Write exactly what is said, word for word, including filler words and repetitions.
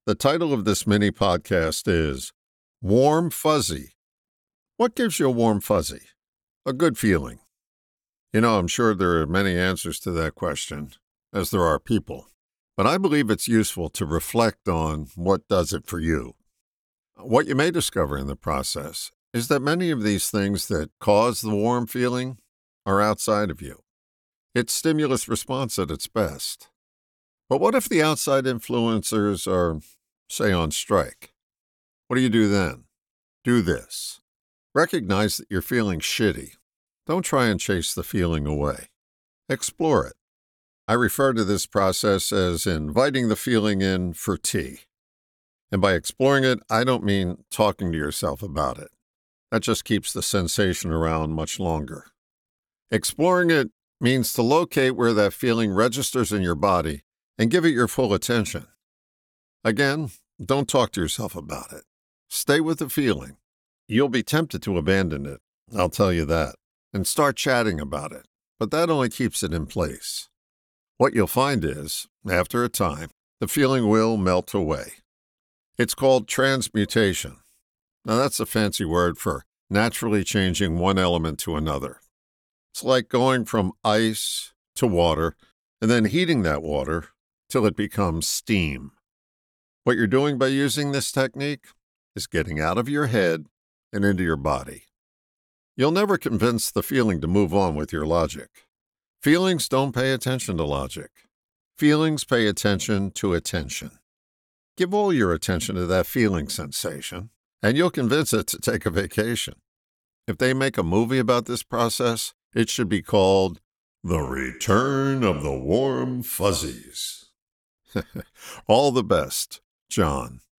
The title of this mini podcast is Warm Fuzzy. What gives you a warm fuzzy? A good feeling. You know, I'm sure there are many answers to that question, as there are people. But I believe it's useful to reflect on what does it for you. What you may discover in the process is that many of these things that cause the warm feeling are outside of you. It's stimulus response at its best. But what if the outside influencers are, say, on strike? What do you do then? Do this. Recognize that you're feeling shitty. Don't try and chase the feeling away. Explore it. I refer to this process as inviting the feeling in for tea. And by exploring it, I don't mean talking to yourself about it. That just keeps the sensation around much longer. Exploring it means to locate where that feeling registers in your body and give it your full attention. Again, don't talk to yourself about it. Stay with the feeling. You'll be tempted to abandon it, I'll tell you that, and start chatting about it, but that only keeps it in place. What you'll find is, after a time, the feeling will melt away. It's called transmutation. Now that's a fancy word for naturally changing one element to another. It's like going from ice to water and then heating that water till it becomes steam. What you're doing by using this technique is getting out of your head and into your body. You'll never convince the feeling to move on with your logic. Feelings don't pay attention to logic. Feelings pay attention to attention. Give all your attention to that feeling sensation, and you'll convince it to take a vacation. If they make a movie about this process, it should be called The Return of the Warm Fuzzies. All the best, John.